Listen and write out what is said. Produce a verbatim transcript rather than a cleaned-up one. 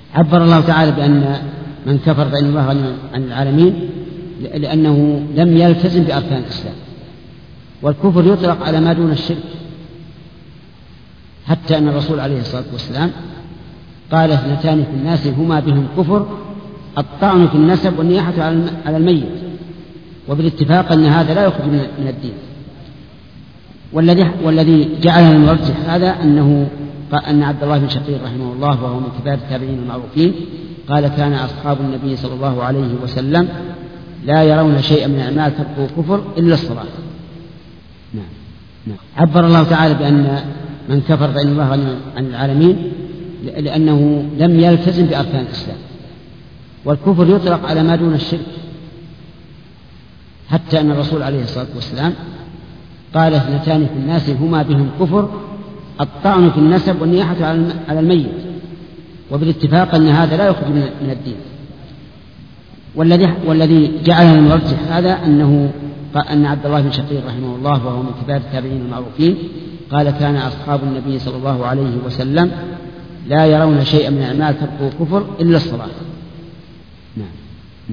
عبر الله تعالى بأن من كفر فإن الله غني عن العالمين لأنه لم يلتزم بأركان الإسلام، والكفر يطلق على ما دون الشرك، حتى أن الرسول عليه الصلاة والسلام قال اثنتان في الناس هما بهم كفر: الطعن في النسب والنياحة على الميت، وبالاتفاق أن هذا لا يخرج من الدين. والذي والذي جعلنا نرجح هذا أنه أن عبد الله بن شقيق رحمه الله وهو من كبار التابعين المعروفين قال: كان أصحاب النبي صلى الله عليه وسلم لا يرون شيئا من أعمال تركه كفر إلا الصلاة. نعم. نعم. عبر الله تعالى بأن من كفر فإن الله غني عن العالمين لأنه لم يلتزم بأركان الإسلام، والكفر يطلق على ما دون الشرك، حتى أن الرسول عليه الصلاة والسلام قال اثنتان في الناس هما بهم كفر: الطعن في النسب والنياحة على الميت، وبالاتفاق أن هذا لا يخرج من الدين. والذي والذي جعلنا نرجح هذا أنه أن عبد الله بن شقيق رحمه الله وهو من كبار التابعين المعروفين قال: كان أصحاب النبي صلى الله عليه وسلم لا يرون شيئا من أعمال تركه كفر إلا الصلاة.